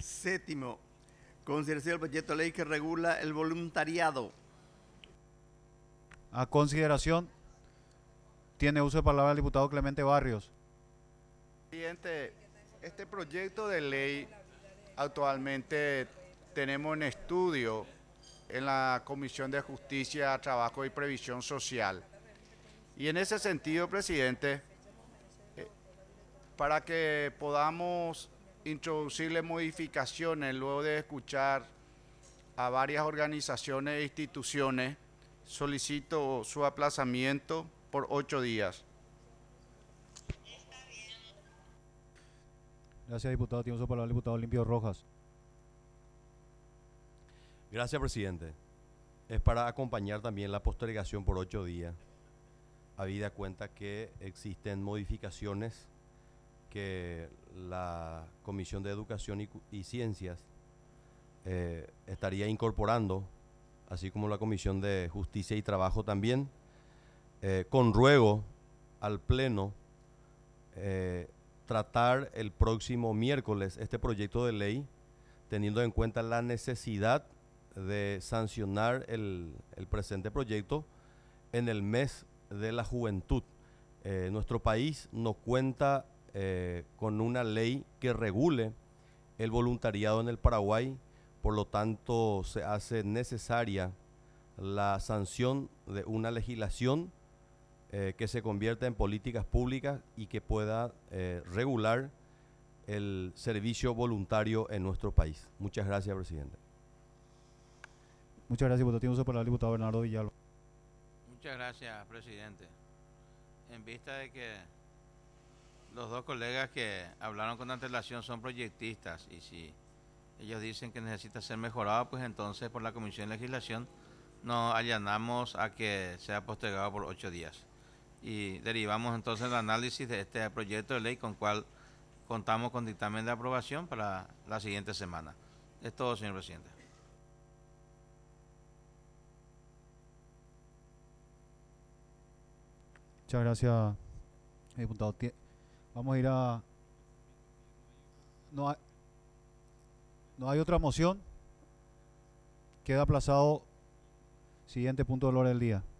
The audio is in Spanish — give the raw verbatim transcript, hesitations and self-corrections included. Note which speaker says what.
Speaker 1: Séptimo, consideración del proyecto de ley que regula el voluntariado.
Speaker 2: A consideración, tiene uso de palabra el diputado Clemente Barrios.
Speaker 3: Presidente, este proyecto de ley actualmente tenemos en estudio en la Comisión de Justicia, Trabajo y Previsión Social. Y en ese sentido, presidente, eh, para que podamos introducirle modificaciones luego de escuchar a varias organizaciones e instituciones, solicito su aplazamiento por ocho días.
Speaker 2: Gracias, diputado. Tiene uso de palabra el diputado Limpio Rojas.
Speaker 4: Gracias, presidente. Es para acompañar también la postergación por ocho días, habida cuenta que existen modificaciones que la Comisión de Educación y, y Ciencias eh, estaría incorporando, así como la Comisión de Justicia y Trabajo también, eh, con ruego al Pleno eh, tratar el próximo miércoles este proyecto de ley, teniendo en cuenta la necesidad de sancionar el, el presente proyecto en el mes de la juventud. Eh, nuestro país no cuenta eh, con una ley que regule el voluntariado en el Paraguay, por lo tanto se hace necesaria la sanción de una legislación eh, que se convierta en políticas públicas y que pueda eh, regular el servicio voluntario en nuestro país. Muchas gracias, presidente.
Speaker 2: Muchas gracias, diputado. Tiene uso de palabra el diputado Bernardo Villalba.
Speaker 5: Muchas gracias, presidente. En vista de que los dos colegas que hablaron con antelación son proyectistas y si ellos dicen que necesita ser mejorado, pues entonces por la Comisión de Legislación nos allanamos a que sea postergado por ocho días. Y derivamos entonces el análisis de este proyecto de ley con cual contamos con dictamen de aprobación para la siguiente semana. Es todo, señor presidente.
Speaker 2: Muchas gracias, diputado. Vamos a ir a... No hay, no hay otra moción. Queda aplazado. Siguiente punto del orden del día.